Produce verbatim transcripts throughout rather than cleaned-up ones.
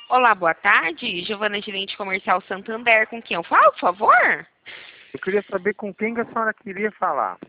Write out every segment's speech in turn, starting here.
Olá, boa tarde. Giovana, gerente comercial Santander. Com quem eu falo, por favor? Eu queria saber com quem que a senhora queria falar.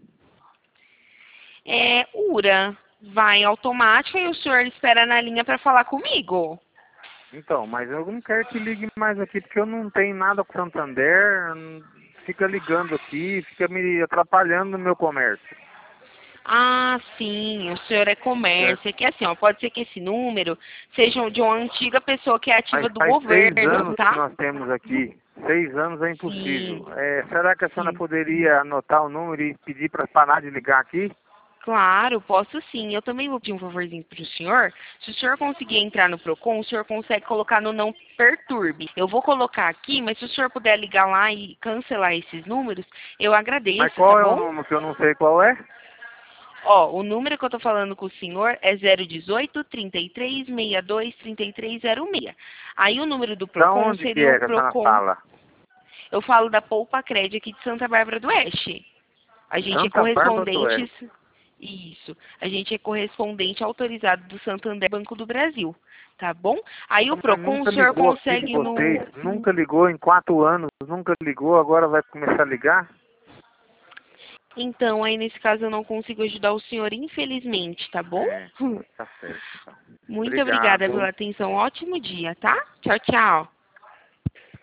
É, Ura, vai automático e o senhor espera na linha para falar comigo. Então, mas eu não quero que ligue mais aqui, porque eu não tenho nada com Santander. Fica ligando aqui, fica me atrapalhando no meu comércio. Ah, sim, o senhor é comércio. É que assim, ó, pode ser que esse número seja de uma antiga pessoa que é ativa Mas do faz seis governo, anos que tá? nós temos aqui. Seis anos é Sim, impossível. É, será que a senhora sim. poderia anotar o número e pedir para parar de ligar aqui? Claro, posso sim. Eu também vou pedir um favorzinho para o senhor. Se o senhor conseguir entrar no Procon, o senhor consegue colocar no não perturbe. Eu vou colocar aqui, mas se o senhor puder ligar lá e cancelar esses números, eu Mas agradeço, tá qual é o bom? número que eu não sei qual é? Ó, o número que eu tô falando com o senhor é zero dezoito, trinta e três, sessenta e dois, trinta e três zero seis. Aí o número do Da Procon onde que seria o é que a senhora Procon. fala? Eu falo da Poupa Cred aqui de Santa Bárbara do Oeste. A gente é Santa Bárbara do correspondente. Oeste. Isso. A gente é correspondente autorizado do Santander Banco do Brasil. Tá bom? Aí o Mas Procon o nunca senhor ligou aqui com consegue vocês, no. nunca ligou em quatro anos, nunca ligou, agora vai começar a ligar? Então, aí nesse caso eu não consigo ajudar o senhor, infelizmente, tá bom? É, tá certo então. Muito obrigada Obrigado. pela atenção. Ótimo dia, tá? Tchau, tchau.